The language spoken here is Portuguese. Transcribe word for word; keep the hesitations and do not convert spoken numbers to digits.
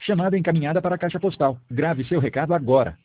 Chamada encaminhada para a caixa postal. Grave seu recado agora.